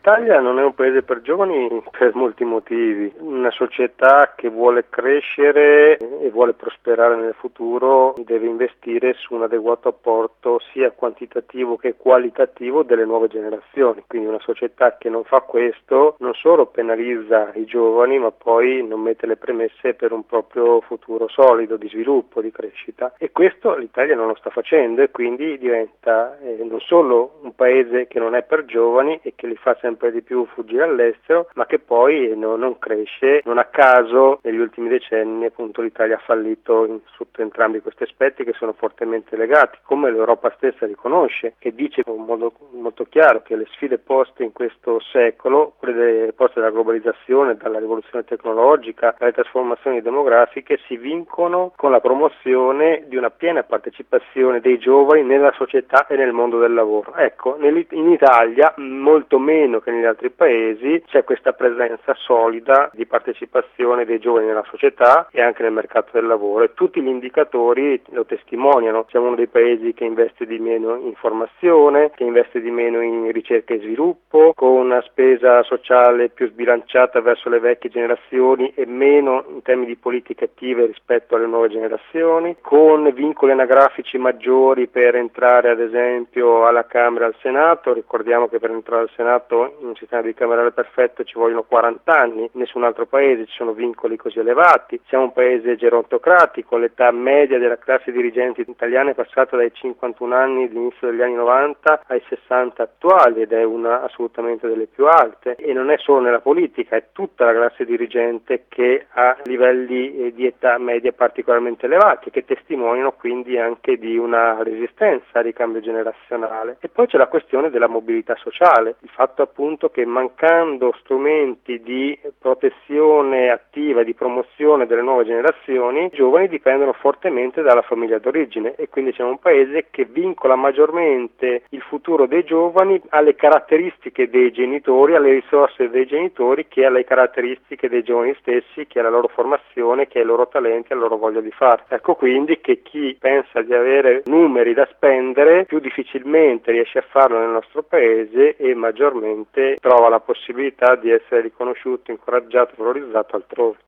L'Italia non è un paese per giovani per molti motivi. Una società che vuole crescere e vuole prosperare nel futuro deve investire su un adeguato apporto sia quantitativo che qualitativo delle nuove generazioni. Quindi una società che non fa questo non solo penalizza i giovani, ma poi non mette le premesse per un proprio futuro solido di sviluppo, di crescita. E questo l'Italia non lo sta facendo e quindi diventa non solo un paese che non è per giovani e che li fa sempre di più fuggire all'estero, ma che poi non cresce. Non a caso negli ultimi decenni appunto l'Italia ha fallito sotto entrambi questi aspetti, che sono fortemente legati, come l'Europa stessa riconosce, che dice in modo molto chiaro che le sfide poste in questo secolo, quelle poste dalla globalizzazione, dalla rivoluzione tecnologica, dalle trasformazioni demografiche, si vincono con la promozione di una piena partecipazione dei giovani nella società e nel mondo del lavoro. Ecco, in Italia, molto meno che negli altri paesi, c'è questa presenza solida di partecipazione dei giovani nella società e anche nel mercato del lavoro, e tutti gli indicatori lo testimoniano. Siamo uno dei paesi che investe di meno in formazione, che investe di meno in ricerca e sviluppo, con una spesa sociale più sbilanciata verso le vecchie generazioni e meno in termini di politiche attive rispetto alle nuove generazioni, con vincoli anagrafici maggiori per entrare ad esempio alla Camera e al Senato. Ricordiamo che per entrare al Senato in un sistema bicamerale perfetto ci vogliono 40 anni, in nessun altro paese ci sono vincoli così elevati. Siamo un paese gerontocratico, l'età media della classe dirigente italiana è passata dai 51 anni all'inizio degli anni 90 ai 60 attuali ed è una assolutamente delle più alte, e non è solo nella politica, è tutta la classe dirigente che ha livelli di età media particolarmente elevati, che testimoniano quindi anche di una resistenza al ricambio generazionale. E poi c'è la questione della mobilità sociale, il fatto appunto che mancando strumenti di protezione attiva, di promozione delle nuove generazioni, i giovani dipendono fortemente dalla famiglia d'origine, e quindi c'è un paese che vincola maggiormente il futuro dei giovani alle caratteristiche dei genitori, alle risorse dei genitori, che alle caratteristiche dei giovani stessi, che alla loro formazione, che ai loro talenti, alla loro voglia di fare. Ecco quindi che chi pensa di avere numeri da spendere più difficilmente riesce a farlo nel nostro paese e maggiormente trova la possibilità di essere riconosciuto, incoraggiato, valorizzato altrove.